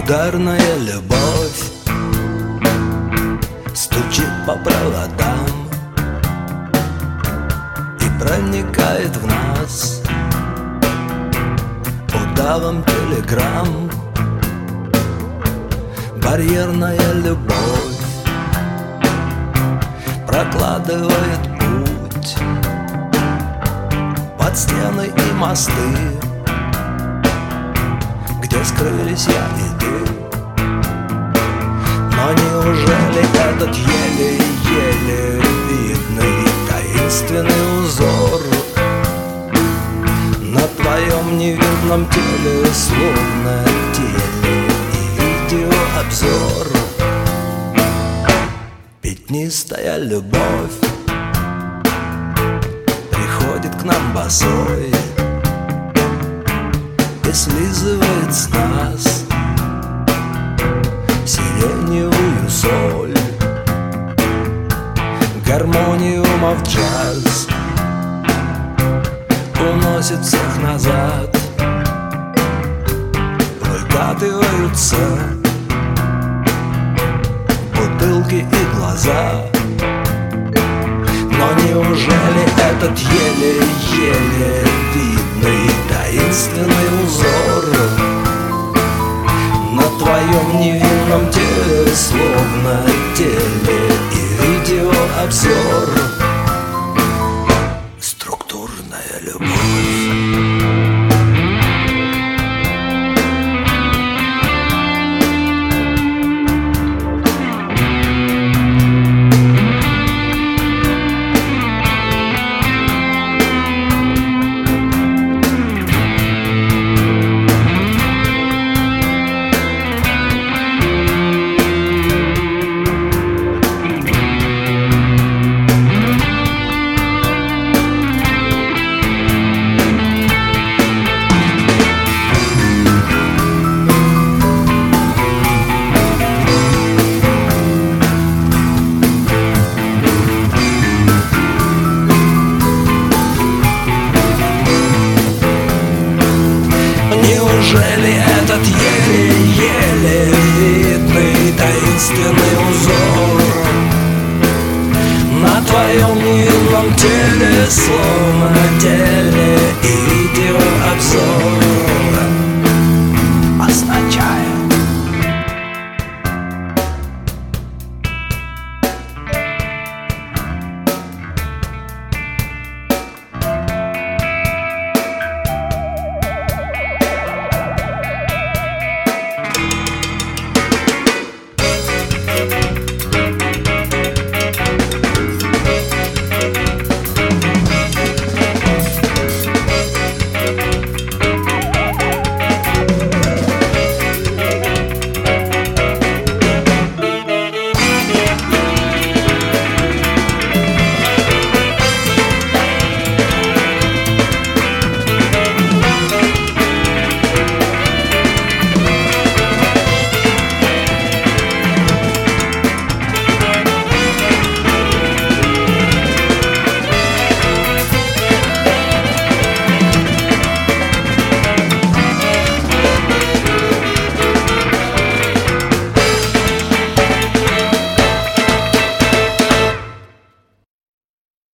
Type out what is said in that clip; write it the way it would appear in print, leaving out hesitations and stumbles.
Ударная любовь стучит по проводам и проникает в нас удавом телеграмм. Барьерная любовь прокладывает путь под стены и мосты, где скрылись я и ты. Но неужели этот еле-еле видный таинственный узор на твоем невидном теле, словно теле и видеообзор? Пятнистая любовь приходит к нам босой и слизывает с нас сиреневую соль, гармониумов джаз уносит всех назад. Выкатываются бутылки и глаза. Но неужели этот еле-еле видный таинственный узор на твоем невинном теле, словно теле и видеообзор? Структурная любовь. Неужели этот еле-еле видный таинственный узор на твоем невинном теле, словно теле и видеообзор?